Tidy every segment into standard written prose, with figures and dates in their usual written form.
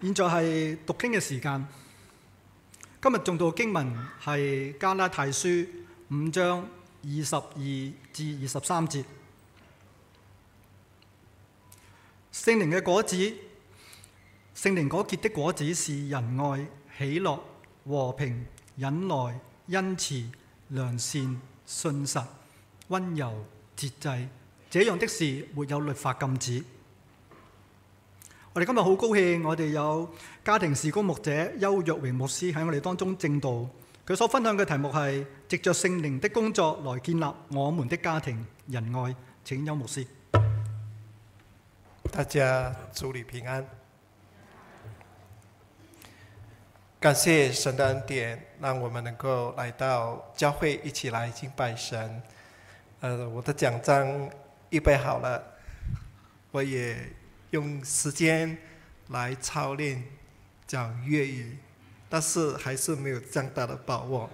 現在係讀經嘅時間。今日誦讀經文係加拉太書5章22至23節。聖靈嘅果子，聖靈果結的果子是仁愛、喜樂、和平、忍耐、恩慈、良善、信實、溫柔、節制，這樣的事沒有律法禁止。我哋今日好高興，我哋有家庭事工牧者邱若榮牧師喺我哋當中證道。佢所分享嘅題目係藉着聖靈的工作來建立我們的家庭仁愛。請邱牧師。 大家主裏平安。感謝神的恩典，讓我們能夠來到教會一起來敬拜神。我的講章預備好了，我也用時間來操練講粵語，但是還是沒有這樣大的把握，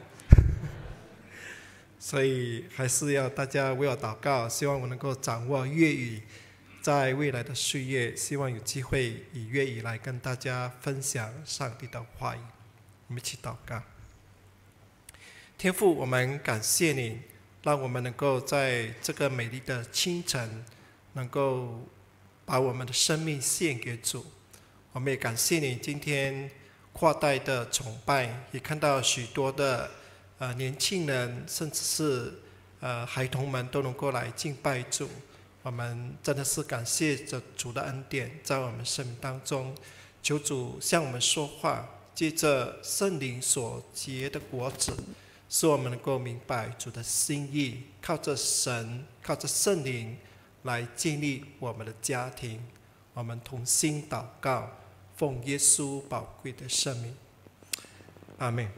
所以還是要大家為我禱告，希望我能夠掌握粵語，在未來的歲月，希望有機會以粵語來跟大家分享上帝的話語。我們一起禱告。天父，我們感謝你，讓我們能夠在這個美麗的清晨，能夠把我們的生命獻給主。我們也感謝你今天跨代的崇拜，也看到許多的年輕人，甚至是孩童們都能夠來敬拜主。我們真的是感謝着主的恩典在我們生命當中，求主向我們說話，借着聖靈所結的果子，使我們能夠明白主的心意，靠着神，靠着聖靈來建立我們的家庭。我們同心禱告，奉耶穌寶貴的聖名，阿們。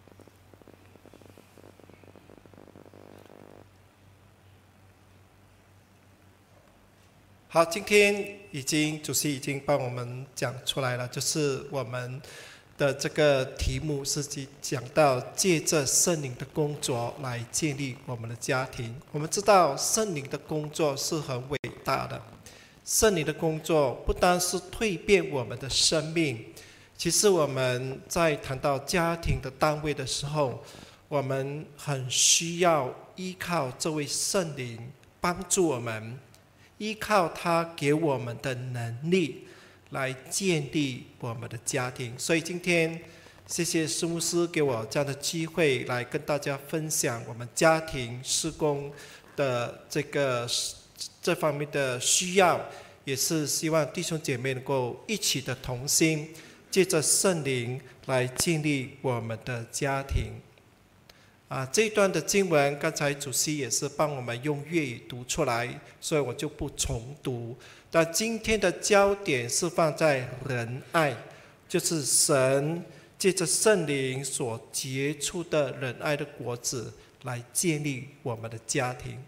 好，今天主席已經幫我們講出來了，就是我們的這個題目是講到借着聖靈的工作來建立我們的家庭。我們知道聖靈的工作是很偉大的，聖靈的工作不單是蛻變我們的生命，其實我們在談到家庭的單位的時候，我們很需要依靠這位聖靈幫助我們，依靠他給我們的能力來建立我們的家庭。所以今天謝謝施牧師給我這樣的機會來跟大家分享我們家庭事工的這方面的需要，也是希望弟兄姐妹能夠一起的同心，借着聖靈來建立我們的家庭。這一段的經文剛才主席也是幫我們用粵語讀出來，所以我就不重讀。但今天的焦點是放在仁愛，就是神借着聖靈所結出的仁愛的果子來建立我們的家庭。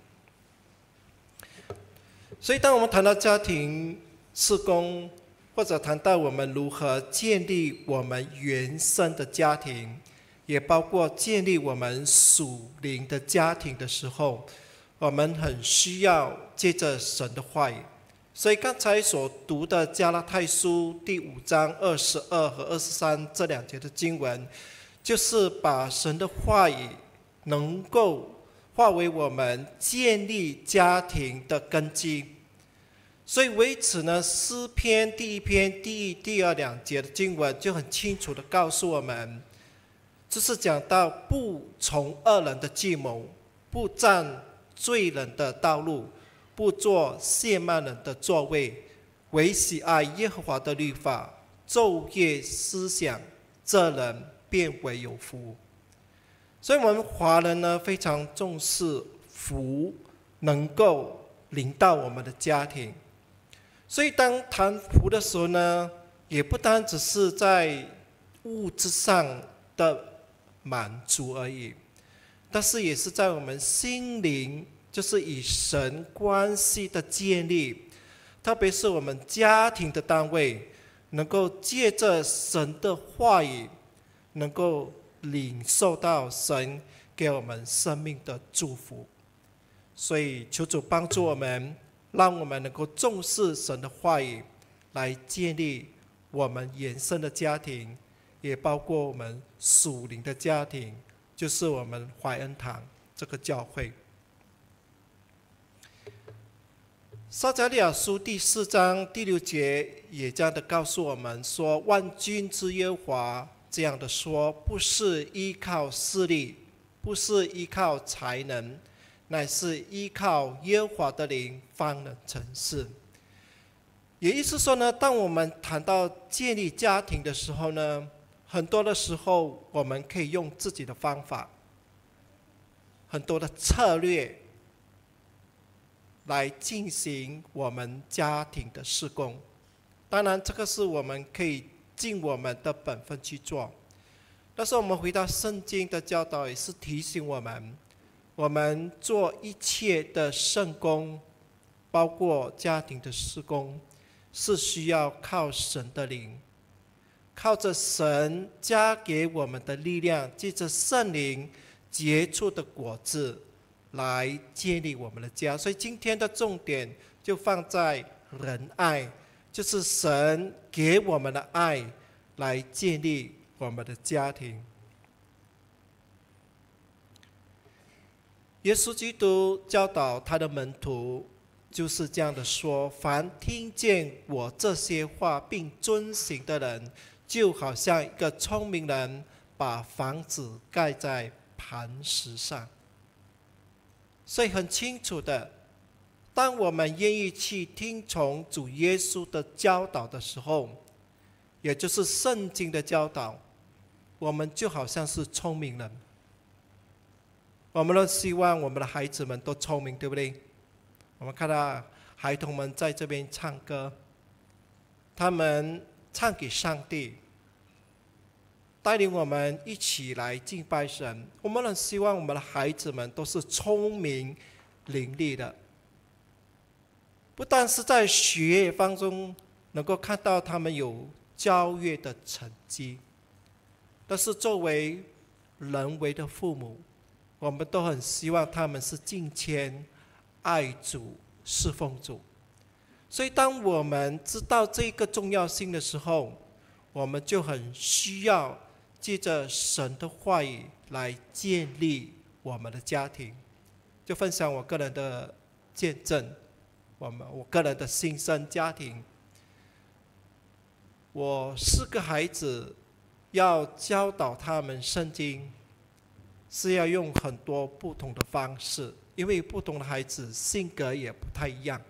所以當我們談到家庭事工，或者談到我們如何建立我們原生的家庭，也包括建立我們屬靈的家庭的時候，我們很需要借着神的話語。所以剛才所讀的加拉太書第5章22和23這兩節的經文，就是把神的話語能夠化為我們建立家庭的根基。所以為此呢，詩篇第1篇第1、第2、2節的經文就很清楚地告訴我們，就是講到不從惡人的計謀，不站罪人的道路，不做褻慢人的座位，唯喜愛耶和華的律法，晝夜思想，這人便為有福。所以我們華人呢，非常重視福能夠臨到我們的家庭。所以當談福的時候呢，也不單只是在物質上的滿足而已，但是也是在我們心靈，就是與神關係的建立，特別是我們家庭的單位，能夠借着神的話語，能夠領受到神給我們生命的祝福。所以求主幫助我們，讓我們能夠重視神的話語，來建立我们原生的家庭，也包括我们属灵的家庭，就是我们怀恩堂这个教会。撒迦利亚书第4章第6节也这样的告诉我们说，万军之耶和华这样的说，不是依靠势力，不是依靠才能，乃是依靠耶和华的灵方能成事。也意思说呢，当我们谈到建立家庭的时候呢，很多的时候我们可以用自己的方法，很多的策略来进行我们家庭的事工。当然这个是我们可以尽我们的本分去做，但是我们回到圣经的教导也是提醒我们，我们做一切的圣工，包括家庭的事工，是需要靠神的灵，靠着神加给我们的力量，借着圣灵结出的果子来建立我们的家。所以今天的重点就放在仁爱，就是神给我们的爱来建立我们的家庭。耶稣基督教导他的门徒就是这样的说，凡听见我这些话并遵行的人，就好像一个聪明人把房子盖在磐石上。所以很清楚的，当我们愿意去听从主耶稣的教导的时候，也就是圣经的教导，我们就好像是聪明人。我们都希望我们的孩子们都聪明，对不对？我们看到孩童们在这边唱歌，他们唱给上帝，带领我们一起来敬拜神。我们很希望我们的孩子们都是聪明伶俐的，不但是在学业当中能够看到他们有卓越的成绩，但是作为人为的父母，我们都很希望他们是敬虔、爱主、侍奉主。所以当我们知道这个重要性的时候，我们就很需要借着神的话语来建立我们的家庭。就分享我个人的见证，我个人的新生家庭。我4个孩子要教导他们圣经，是要用很多不同的方式，因为不同的孩子性格也不太一样。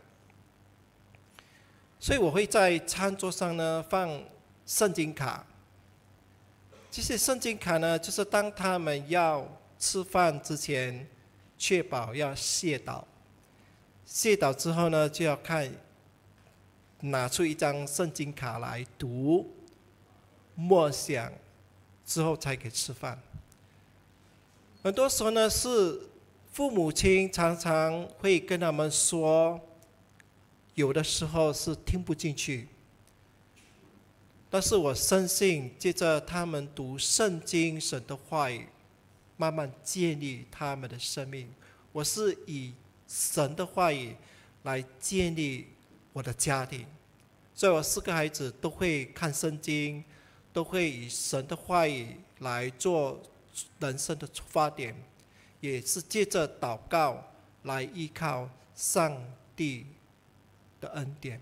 所以我会在餐桌上呢放圣经卡。这些圣经卡呢，就是当他们要吃饭之前，确保要谢祷。谢祷之后呢，就要拿出一张圣经卡来读、默想，之后才可以吃饭。很多时候呢，是父母亲常常会跟他们说，有的时候是听不进去。但是我深信，借着他们读圣经、神的话语，慢慢建立他们的生命。我是以神的话语来建立我的家庭，所以我4个孩子都会看圣经，都会以神的话语来做人生的出发点，也是借着祷告来依靠上帝的恩典。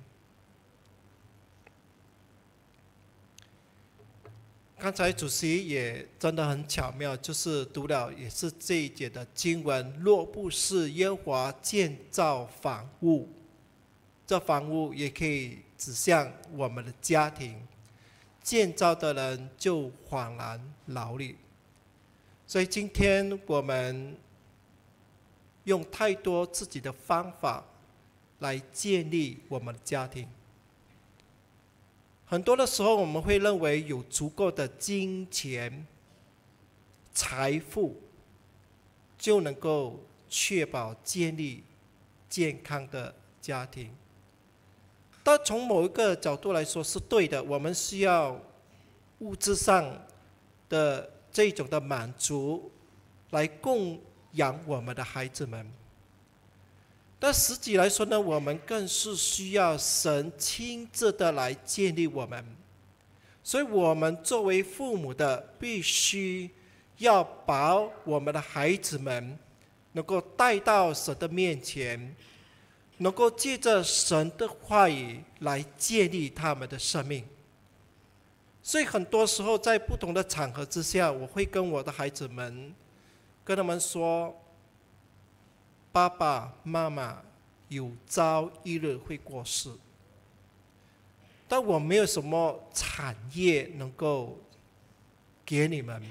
刚才主席也真的很巧妙，就是读了也是这一节的经文，若不是耶和华建造房屋，这房屋也可以指向我们的家庭，建造的人就枉然劳力。所以今天我们用太多自己的方法来建立我们的家庭。很多的时候我们会认为有足够的金钱、财富就能够确保建立健康的家庭。但从某一个角度来说是对的，我们需要物质上的这种的满足来供养我们的孩子们。但实际来说呢，我们更是需要神亲自的来建立我们， 所以我们作为父母的，必须要把我们的孩子们能够带到神的面前，能够借着神的话语来建立他们的生命。所以很多时候在不同的场合之下，我会跟我的孩子们跟他们说，爸爸妈妈有朝一日会过世，但我没有什么产业能够给你们，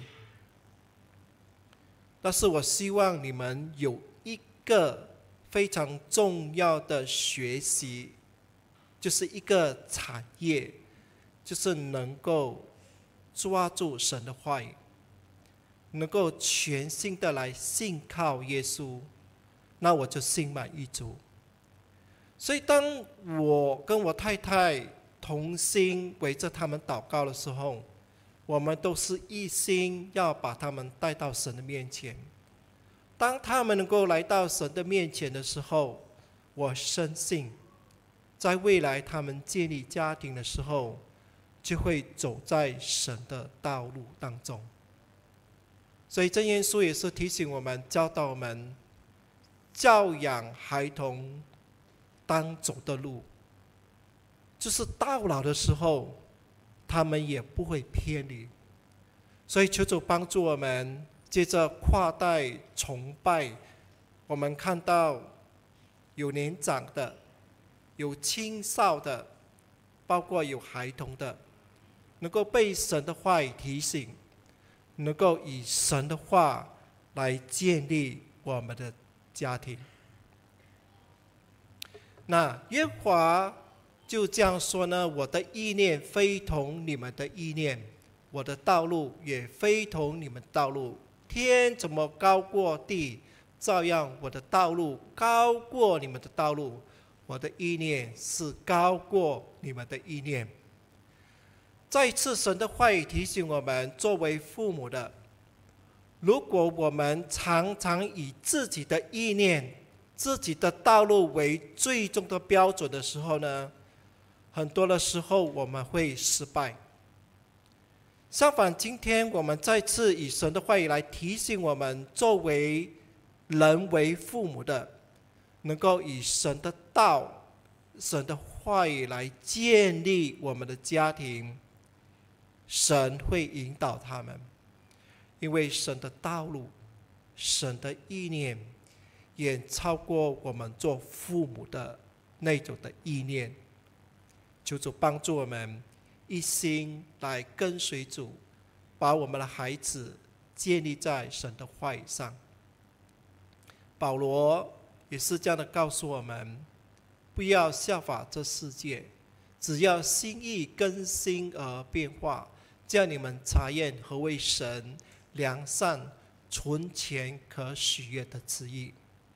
但是我希望你们有一个非常重要的学习，就是一个产业，就是能够抓住神的话语，能够全心的来信靠耶稣，那我就心满意足。所以当我跟我太太同心围着他们祷告的时候，我们都是一心要把他们带到神的面前。当他们能够来到神的面前的时候，我深信在未来他们建立家庭的时候，就会走在神的道路当中。所以箴言书也是提醒我们，教导我们教养孩童当走的路，就是到老的时候他们也不会偏离。所以求主帮助我们，借着跨代崇拜，我们看到有年长的，有青少的，包括有孩童的，能够被神的话语提醒，能够以神的话来建立我们的家庭。那耶和华就这样说呢，我的意念非同你们的意念，我的道路也非同你们道路。天怎么高过地，照样我的道路高过你们的道路，我的意念是高过你们的意念。再一次，神的话语提醒我们，作为父母的，如果我们常常以自己的意念、自己的道路为最终的标准的时候呢，很多的时候我们会失败。相反，今天我们再次以神的话语来提醒我们，作为人为父母的，能够以神的道、神的话语来建立我们的家庭。神会引导他们，因为神的道路、神的意念远超过我们做父母的那种的意念。求主帮助我们一心来跟随主，把我们的孩子建立在神的话语上。保罗也是这样的告诉我们，不要效法这世界，只要心意更新而变化，叫你们察验何为神良善、纯全、可喜悦的旨意。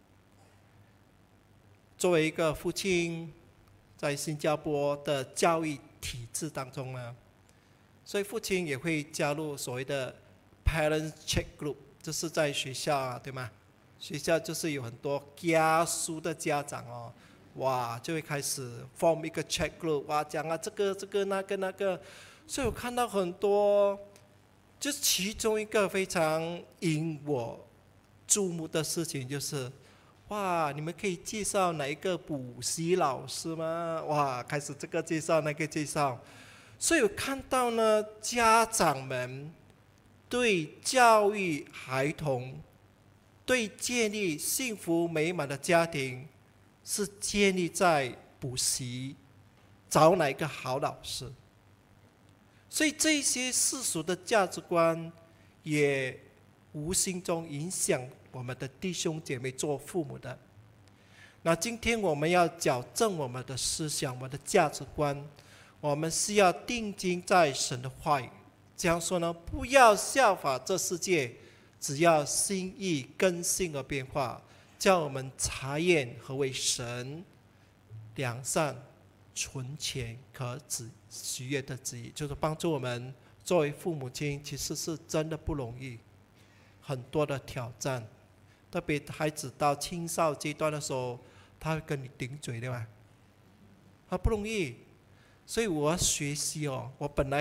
作为一个父亲，在新加坡的教育体制当中呢，所以父亲也会加入所谓的 Parents Check Group， 就是在学校啊，对吗？学校就是有很多家书的家长哦，哇，就会开始 form 一个 check group， 哇，讲啊这个那个，所以我看到很多，就是其中一个非常引我注目的事情就是，哇，你们可以介绍哪一个补习老师吗？哇，开始这个介绍那个介绍，所以我看到呢，家长们对教育孩童，对建立幸福美满的家庭，是建立在补习，找哪一个好老师。所以这些世俗的价值观，也无形中影响我们的弟兄姐妹做父母的。那今天我们要矫正我们的思想，我们的价值观，我们是要定睛在神的话语。这样说呢，不要效法这世界，只要心意更新而变化，叫我们察验何为神良善、纯全、可喜悦的旨意。就是帮助我们作为父母亲，其实是真的不容易，很多的挑战。特别孩子到青少阶段的时候，他会跟你顶嘴，对吧？他不容易，所以我要学习哦。我本来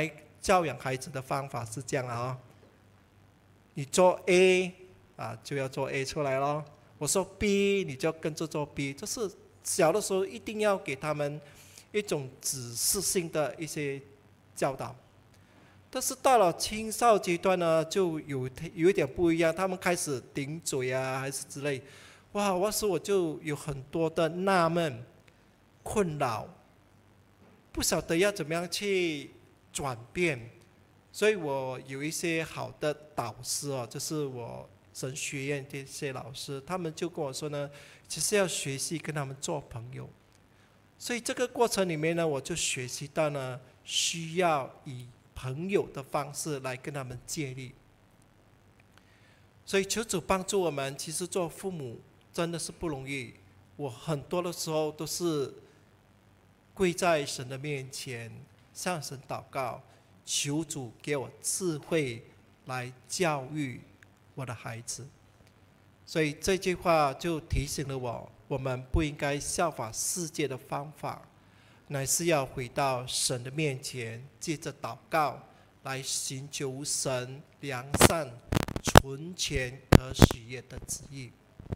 教养孩子的方法是这样啊，你做 A 就要做 A 出来咯，我说 B 你就跟着做 B， 这是小的时候一定要给他们一种指示性的一些教导。但是到了青少阶段呢，就有一点不一样，他们开始顶嘴还是之类，哇，那时我就有很多的纳闷、困扰，不晓得要怎么样去转变。所以我有一些好的导师就是我神学院这些老师，他们就跟我说呢，其实要学习跟他们做朋友。所以这个过程里面呢，我就学习到呢，需要以朋友的方式来跟他们建立。所以求主帮助我们，其实做父母真的是不容易。我很多的时候都是跪在神的面前，向神祷告，求主给我智慧来教育我的孩子。所以这句话就提醒了我，我们不应该效法世界的方法，乃是要回到神的面前，借着祷告来寻求神良善、纯全和喜悦的旨意。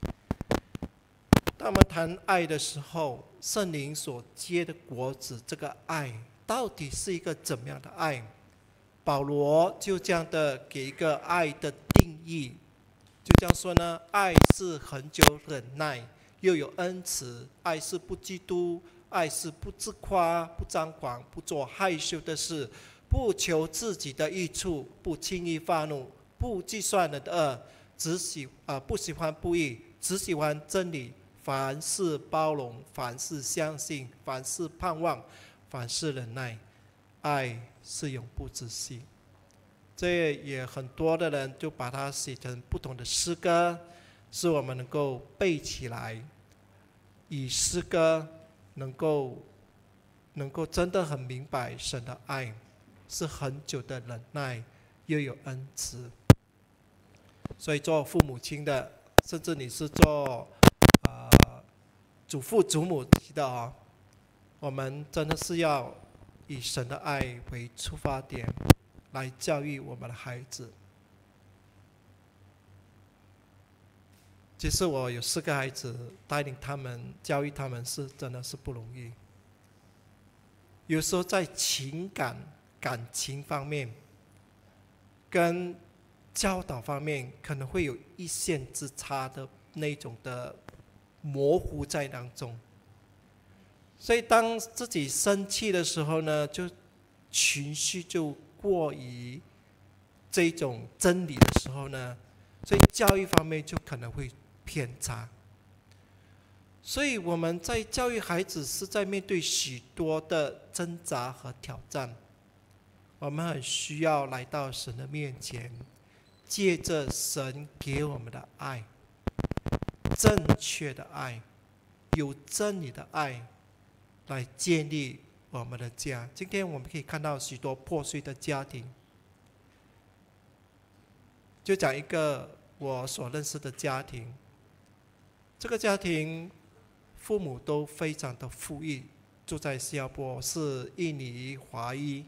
当我们谈爱的时候，圣灵所结的果子，这个爱到底是一个怎么样的爱？保罗就这样的给一个爱的定义，就这样说呢：爱是恒久忍耐，又有恩慈；爱是不嫉妒，爱是不自夸，不张狂，不做害羞的事，不求自己的益处，不轻易发怒，不计算人的恶，不喜欢不义，只喜欢真理。凡事包容，凡事相信，凡事盼望，凡事忍耐。爱是永不止息。这也很多的人就把它写成不同的诗歌，使我们能够背起来，以诗歌能够真的很明白神的爱是很久的忍耐，又有恩慈。所以做父母亲的，甚至你是做祖父祖母的我们真的是要以神的爱为出发点来教育我们的孩子。其实我有4个孩子，带领他们教育他们真的是不容易。有时候在感情方面跟教导方面可能会有一线之差的那种的模糊在当中。所以当自己生气的时候呢，就情绪就过于这种真理的时候呢，所以教育方面就可能会偏差。所以我们在教育孩子是在面对许多的挣扎和挑战，我们很需要来到神的面前，借着神给我们的爱，正确的爱，有真理的爱，来建立我们的家。今天我们可以看到许多破碎的家庭，就讲一个我所认识的家庭。这个家庭父母都非常的富裕，住在新加坡，是印尼华裔。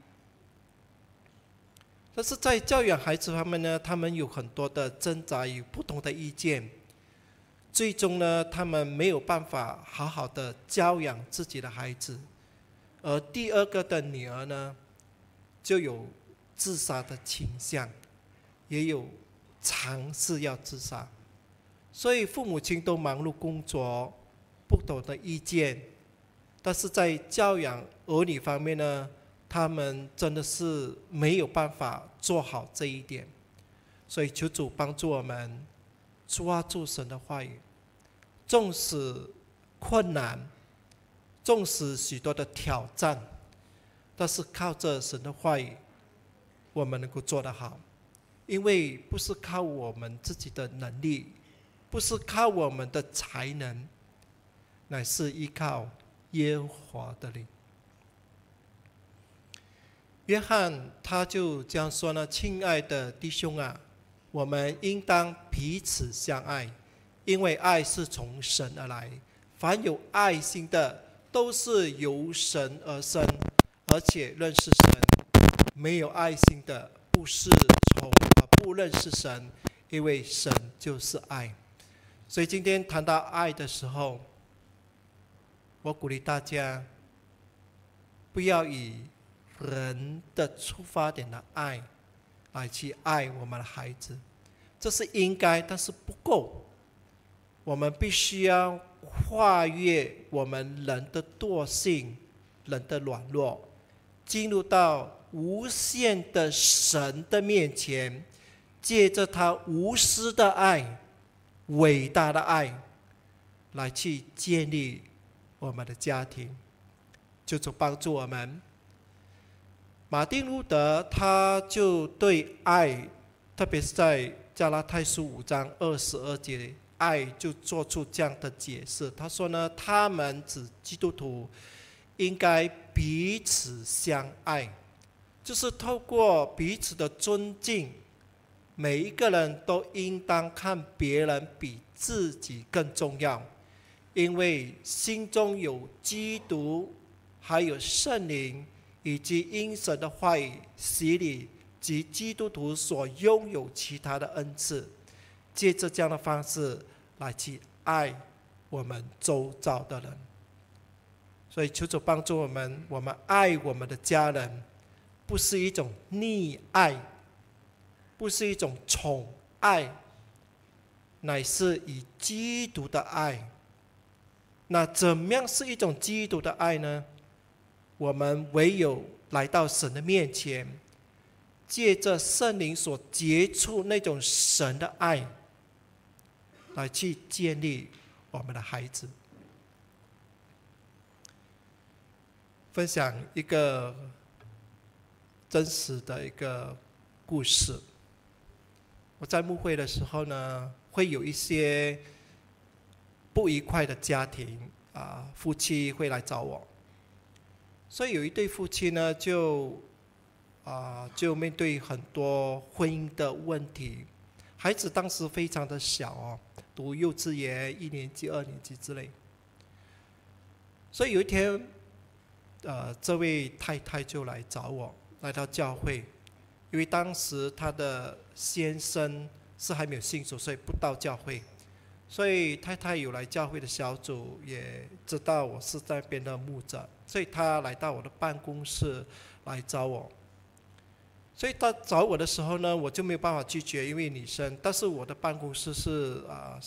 但是在教养孩子方面呢，他们有很多的挣扎，有不同的意见，最终呢，他们没有办法好好的教养自己的孩子。而第2个的女儿呢，就有自杀的倾向，也有尝试要自杀。所以父母亲都忙碌工作，不同的意见，但是在教养儿女方面呢，他们真的是没有办法做好这一点。所以求主帮助我们抓住神的话语，纵使困难，纵使许多的挑战，但是靠着神的话语，我们能够做得好。因为不是靠我们自己的能力，不是靠我们的才能，乃是依靠耶和华的灵。约翰他就这样说呢：亲爱的弟兄啊，我们应当彼此相爱，因为爱是从神而来，凡有爱心的都是由神而生，而且认识神。 没有爱心的，不认识神，因为神就是爱。所以今天谈到爱的时候，我鼓励大家不要以人的出发点的爱来去爱我们的孩子，这是应该，但是不够。我们必须要跨越我们人的惰性、人的软弱，进入到无限的神的面前，借着他无私的爱、伟大的爱，来去建立我们的家庭，就帮助我们。马丁路德他就对爱，特别是在加拉太书5章22节，爱就做出这样的解释。他说呢，他们指基督徒应该彼此相爱，就是透过彼此的尊敬，每一个人都应当看别人比自己更重要，因为心中有基督，还有圣灵，以及因神的话语洗礼及基督徒所拥有其他的恩赐，借着这样的方式来去爱我们周遭的人。所以求主帮助我们，我们爱我们的家人，不是一种溺爱，不是一种宠爱，乃是以基督的爱。那怎么样是一种基督的爱呢？我们唯有来到神的面前，借着圣灵所结出那种神的爱，来去建立我们的孩子。分享一个真实的一个故事。我在牧会的时候呢，会有一些不愉快的家庭夫妻会来找我。所以有一对夫妻呢，就面对很多婚姻的问题。孩子当时非常的小读幼稚园1年级、2年级之类。所以有一天，这位太太就来找我，来到教会，因为当时她的先生是还没有信主，所以不到教会。所以太太有来教会的小组，也知道我是在那边的牧者，所以她来到我的办公室来找我。所以她找我的时候呢，我就没有办法拒绝，因为女生。但是我的办公室是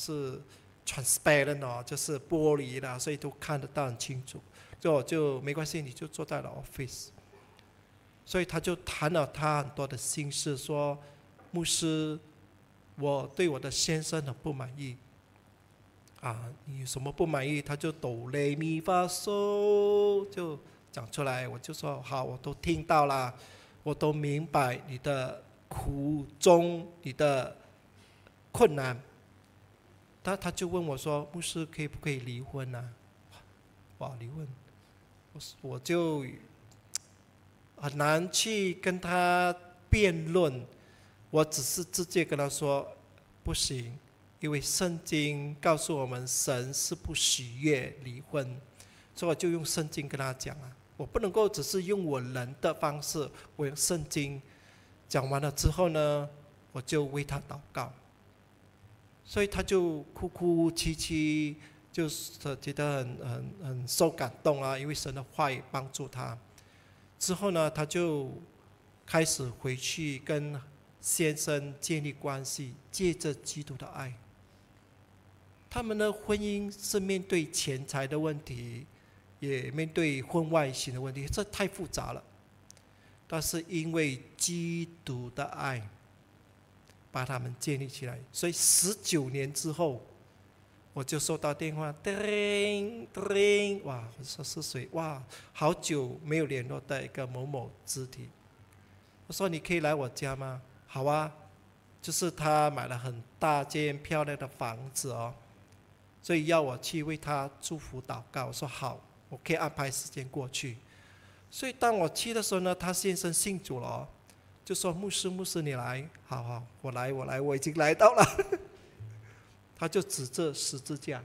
transparent就是玻璃的，所以都看得到很清楚。所以我就没关系，你就坐在了 office。所以他就谈了他很多的心事，说牧师，我对我的先生很不满意。你有什么不满意？他就哆来咪发嗦就讲出来，我就说好，我都听到了，我都明白你的苦衷，你的困难。他就问我说，牧师可不可以离婚啊？哇，离婚，我就很难去跟他辩论，我只是直接跟他说不行。因为圣经告诉我们，神是不喜悦离婚，所以我就用圣经跟他讲我不能够只是用我人的方式，我用圣经。讲完了之后呢，我就为他祷告，所以他就哭哭啼啼，就是觉得很受感动因为神的话语帮助他。之后呢，他就开始回去跟先生建立关系，借着基督的爱。他们的婚姻是面对钱财的问题，也面对婚外情的问题，这太复杂了。但是因为基督的爱，把他们建立起来。所以19年之后，我就收到电话，叮叮，哇！我说是谁？哇，好久没有联络的一个某某肢体。我说你可以来我家吗？好啊，就是他买了很大间漂亮的房子所以要我去为他祝福祷告。我说好，我可以安排时间过去。所以当我去的时候呢，他先生信主了就说牧师你来，好，我来，我已经来到了。他就指着十字架，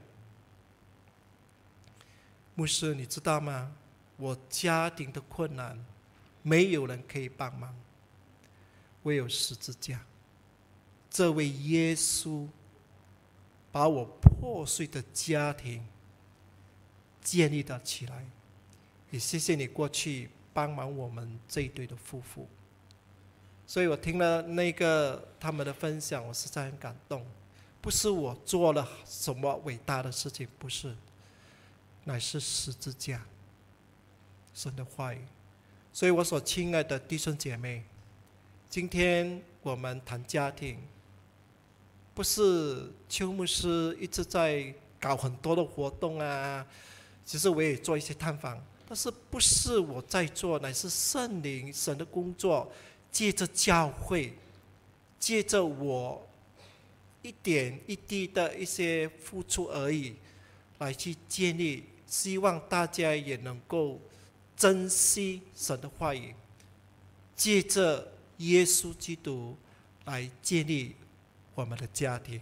牧师你知道吗？我家庭的困难没有人可以帮忙，唯有十字架。这位耶稣把我破碎的家庭建立了起来，也谢谢你过去帮忙我们这一对的夫妇。所以我听了他们的分享，我实在很感动。不是我做了什么伟大的事情，不是，乃是十字架，神的话语。所以我所亲爱的弟兄姐妹，今天我们谈家庭，不是邱牧师一直在搞很多的活动啊，其实我也做一些探访，但是不是我在做，乃是圣灵神的工作，借着教会，借着我一点一滴的一些付出而已，来去建立，希望大家也能够珍惜神的话语，借着耶稣基督来建立我们的家庭。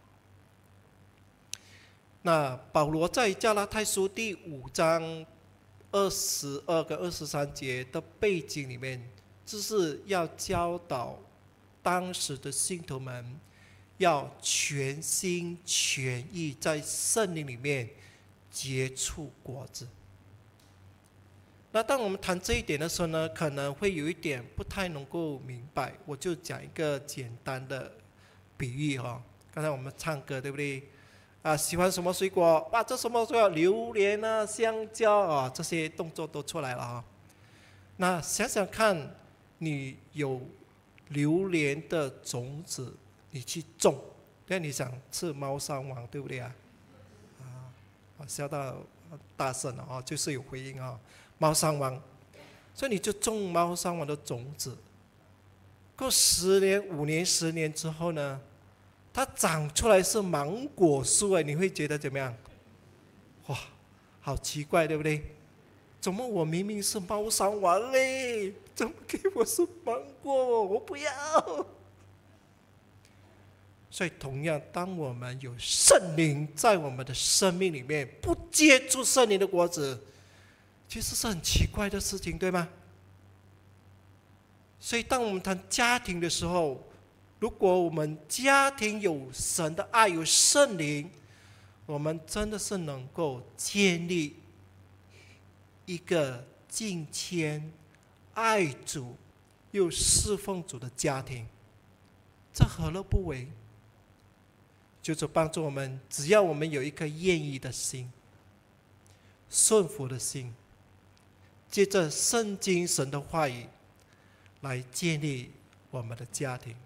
那保罗在加拉太书第5章22跟23节的背景里面，就是要教导当时的信徒们要全心全意在圣灵里面结出果子。那当我们谈这一点的时候呢，可能会有一点不太能够明白，我就讲一个简单的比喻哈。刚才我们唱歌对不对？喜欢什么水果？哇，这什么水果？榴莲啊，香蕉啊，这些动作都出来了啊。那想想看，你有榴莲的种子，你去种，那你想吃猫山王对不对啊？笑到大声了啊，就是有回应啊，猫山王。所以你就种猫山王的种子，过10年、5年、10年之后呢？它长出来是芒果树哎，你会觉得怎么样？哇，好奇怪，对不对？怎么我明明是猫山王嘞，怎么给我是芒果？我不要。所以同样，当我们有圣灵在我们的生命里面，不结出圣灵的果子，其实是很奇怪的事情，对吗？所以当我们谈家庭的时候，如果我们家庭有神的爱，有圣灵，我们真的是能够建立一个敬虔、爱主又侍奉主的家庭，这何乐不为？就是帮助我们，只要我们有一颗愿意的心、顺服的心，借着圣经神的话语来建立我们的家庭。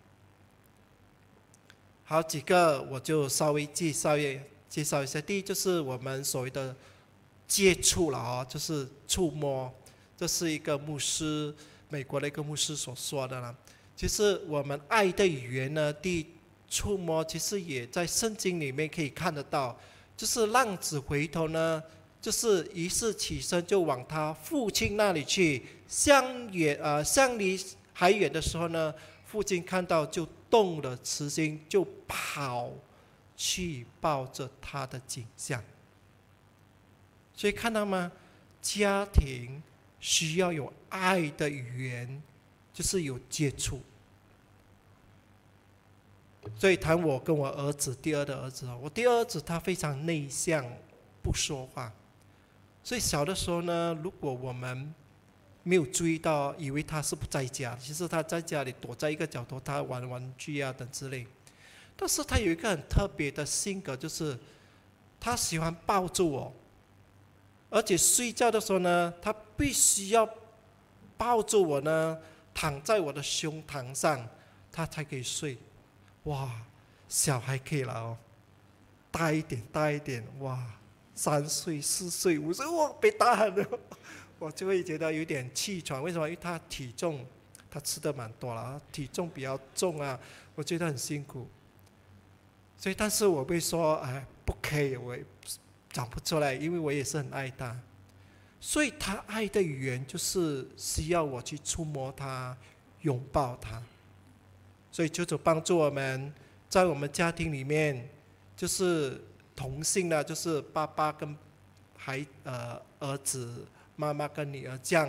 好几个我就稍微介绍一下。第一就是我们所谓的接触了就是触摸，这是一个牧师，美国的一个牧师所说的了。其实我们爱的语言呢，触摸其实也在圣经里面可以看得到，就是浪子回头呢，就是于是起身就往他父亲那里去，相离还远的时候呢，父亲看到就动了慈心，就跑去抱着他的景象。所以看到吗？家庭需要有爱的语言，就是有接触。所以谈我跟我儿子，第二的儿子，我第二儿子他非常内向，不说话。所以小的时候呢，如果我们没有注意到，以为他是不在家，其实他在家里躲在一个角落，他玩玩具啊等之类。但是他有一个很特别的性格，就是他喜欢抱住我，而且睡觉的时候呢，他必须要抱住我呢，躺在我的胸膛上，他才可以睡。哇，小孩可以了哦，大一点，哇，3岁、4岁、5岁，哇，被打了，我就会觉得有点气喘。为什么？因为他体重，他吃的蛮多了，体重比较重啊，我觉得很辛苦。所以，但是我会说，不可以，我讲不出来，因为我也是很爱他。所以他爱的语言就是需要我去触摸他，拥抱他。所以求主帮助我们，在我们家庭里面，就是同性的，就是爸爸跟儿子，妈妈跟女儿，这样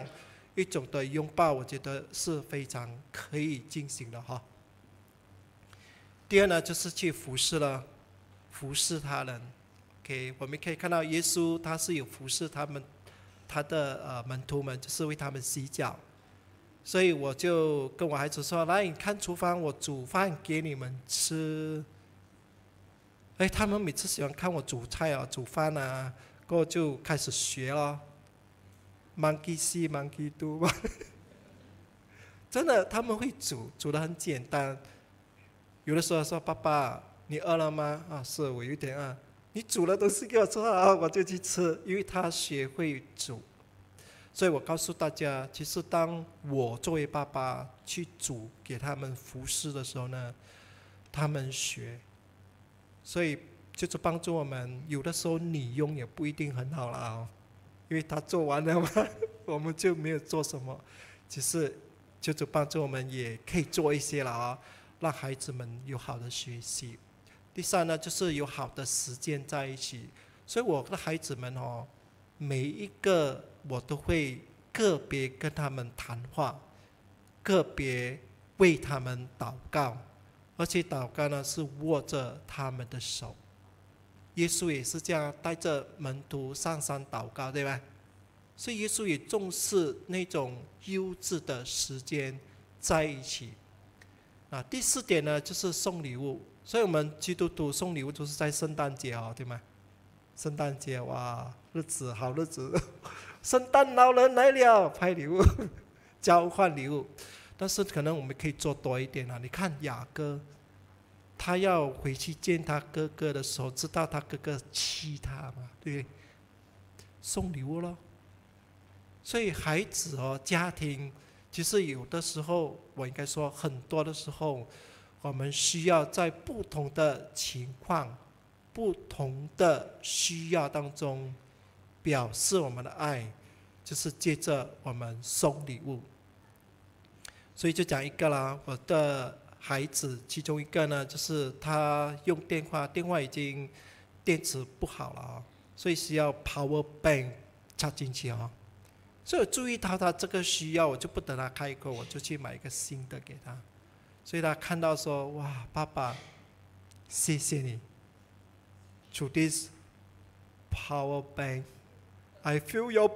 一种的拥抱，我觉得是非常可以进行的哈。第二呢，就是去服侍他人。OK， 我们可以看到耶稣他是有服侍他的门徒们，就是为他们洗脚。所以我就跟我孩子说：“来，你看厨房，我煮饭给你们吃。”他们每次喜欢看我煮菜啊、煮饭啊，过后就开始学了。Monkey see, monkey do 真的，他们会煮得很简单。有的时候说：“爸爸，你饿了吗？”是我有点饿。你煮了东西给我吃我就去吃，因为他学会煮。所以我告诉大家，其实当我作为爸爸去煮给他们服侍的时候呢，他们学，所以就是帮助我们。有的时候你用也不一定很好了因为他做完了嘛，我们就没有做什么。只是就是帮助我们也可以做一些了让孩子们有好的学习。第三呢，就是有好的时间在一起。所以我的孩子们每一个我都会个别跟他们谈话，个别为他们祷告，而且祷告呢是握着他们的手。耶稣也是这样带着门徒上山祷告，对吧？所以耶稣也重视那种优质的时间在一起。第四点呢，就是送礼物。所以我们基督徒送礼物都是在圣诞节对吗？圣诞节哇，好日子，圣诞老人来了，派礼物，交换礼物。但是可能我们可以做多一点你看雅各，他要回去见他哥哥的时候，知道他哥哥气他嘛，对不对？送礼物咯。所以孩子家庭，其实有的时候，我应该说很多的时候，我们需要在不同的情况、不同的需要当中表示我们的爱，就是借着我们送礼物。所以就讲一个啦，我的孩子其中一个呢，就是他用电话已经电池不好了所以需要 power bank 插进去所以我注意到他这个需要，我就不等他开口，我就去买一个新的给他。所以他看到说：“哇，爸爸，谢谢你 ，through this power bank, I feel your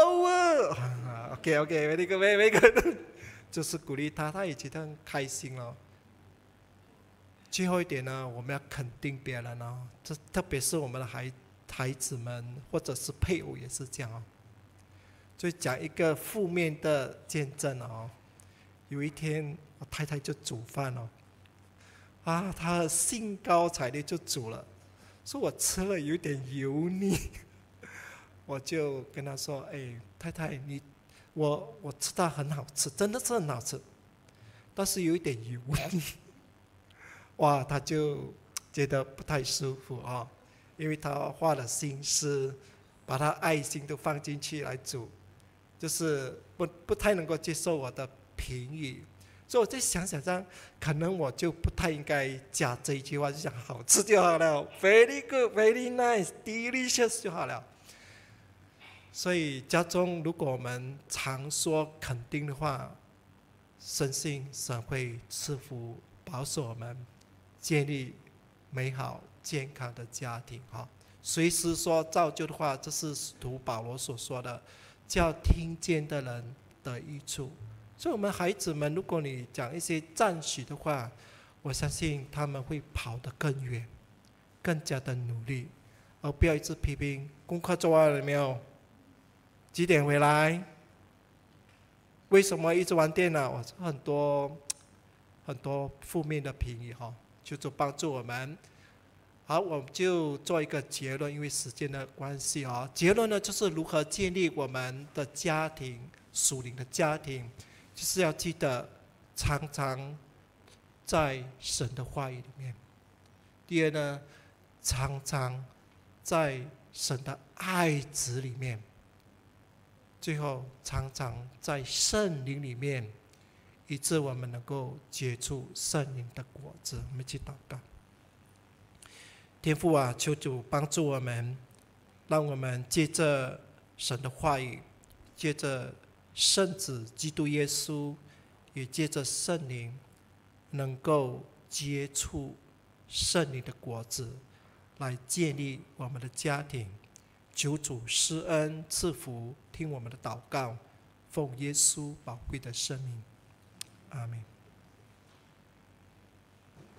power 。”OK，very good，very good， 就是鼓励他，他也觉得很开心了。最后一点呢，我们要肯定别人特别是我们的孩子们或者是配偶也是这样就讲一个负面的见证有一天我太太就煮饭她兴高采烈就煮了，说我吃了有点油腻，我就跟她说：“太太，我吃到很好吃，真的是很好吃，但是有一点油腻。”哇，她就觉得不太舒服因为她花了心思，把她爱心都放进去来煮。就是不太能够接受我的评语，所以我在想这样，可能我就不太应该加这一句话，就讲好吃就好了 ，very good，very nice，delicious 就好了。所以家中如果我们常说肯定的话，深信神会赐福保守我们，建立美好健康的家庭随时说造就的话，这是使徒保罗所说的。叫听见的人得益处。所以我们孩子们，如果你讲一些赞许的话，我相信他们会跑得更远，更加的努力，而不要一直批评。功课做完了没有？几点回来？为什么一直玩电脑？很多负面的评语就帮助我们。好，我们就做一个结论，因为时间的关系结论呢，就是如何建立我们的家庭，属灵的家庭，就是要记得常常在神的话语里面。第二呢，常常在神的爱子里面。最后，常常在圣灵里面，以致我们能够结出圣灵的果子。我们一起祷告。天父求主帮助我们，让我们借着神的话语，借着圣子基督耶稣也借着圣灵能够接触圣灵的果子，来建立我们的家庭。求主施恩赐福，听我们的祷告，奉耶稣宝贵的圣名，阿们。